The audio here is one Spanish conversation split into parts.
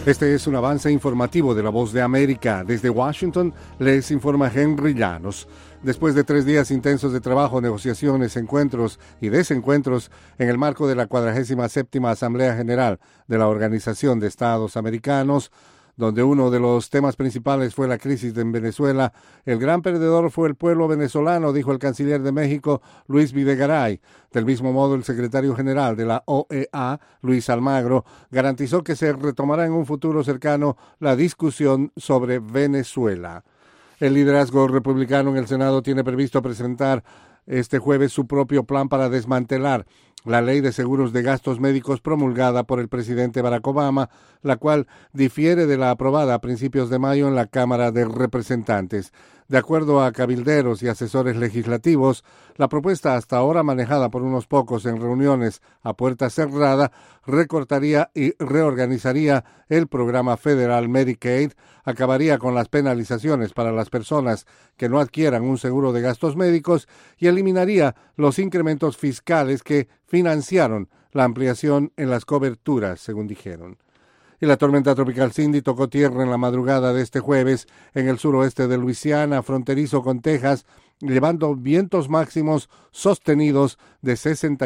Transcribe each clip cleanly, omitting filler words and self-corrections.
Este es un avance informativo de La Voz de América. Desde Washington les informa Henry Llanos. Después de 3 días intensos de trabajo, negociaciones, encuentros y desencuentros en el marco de la 47ª Asamblea General de la Organización de Estados Americanos, donde uno de los temas principales fue la crisis en Venezuela, el gran perdedor fue el pueblo venezolano, dijo el canciller de México, Luis Videgaray. Del mismo modo, el secretario general de la OEA, Luis Almagro, garantizó que se retomará en un futuro cercano la discusión sobre Venezuela. El liderazgo republicano en el Senado tiene previsto presentar este jueves su propio plan para desmantelar la ley de seguros de gastos médicos promulgada por el presidente Barack Obama, la cual difiere de la aprobada a principios de mayo en la Cámara de Representantes. De acuerdo a cabilderos y asesores legislativos, la propuesta hasta ahora manejada por unos pocos en reuniones a puerta cerrada recortaría y reorganizaría el programa federal Medicaid, acabaría con las penalizaciones para las personas que no adquieran un seguro de gastos médicos y eliminaría los incrementos fiscales que financiaron la ampliación en las coberturas, según dijeron. Y la tormenta tropical Cindy tocó tierra en la madrugada de este jueves en el suroeste de Luisiana, fronterizo con Texas, llevando vientos máximos sostenidos de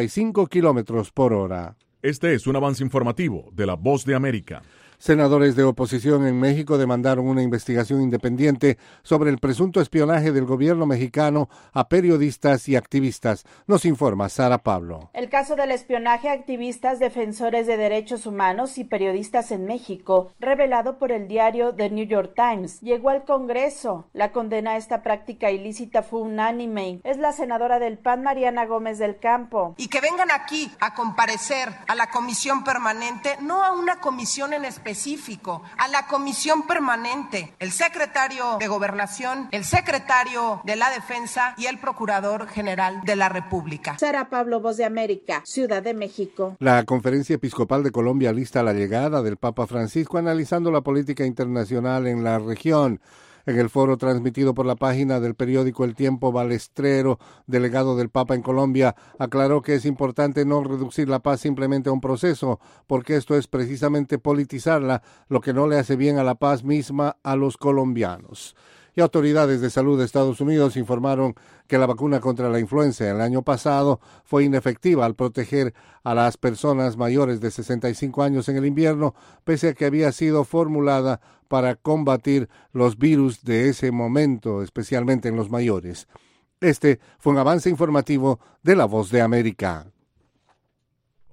65 kilómetros por hora. Este es un avance informativo de La Voz de América. Senadores de oposición en México demandaron una investigación independiente sobre el presunto espionaje del gobierno mexicano a periodistas y activistas. Nos informa Sara Pablo. El caso del espionaje a activistas, defensores de derechos humanos y periodistas en México, revelado por el diario The New York Times, llegó al Congreso. La condena a esta práctica ilícita fue unánime. Es la senadora del PAN, Mariana Gómez del Campo. Y que vengan aquí a comparecer a la comisión permanente, no a una comisión en específico, a la comisión permanente, el secretario de Gobernación, el secretario de la Defensa y el Procurador General de la República. Sara Pablo, Voz de América, Ciudad de México. La Conferencia Episcopal de Colombia alista la llegada del Papa Francisco analizando la política internacional en la región. En el foro transmitido por la página del periódico El Tiempo, Balestrero, delegado del Papa en Colombia, aclaró que es importante no reducir la paz simplemente a un proceso, porque esto es precisamente politizarla, lo que no le hace bien a la paz misma a los colombianos. Y autoridades de salud de Estados Unidos informaron que la vacuna contra la influenza el año pasado fue inefectiva al proteger a las personas mayores de 65 años en el invierno, pese a que había sido formulada para combatir los virus de ese momento, especialmente en los mayores. Este fue un avance informativo de La Voz de América.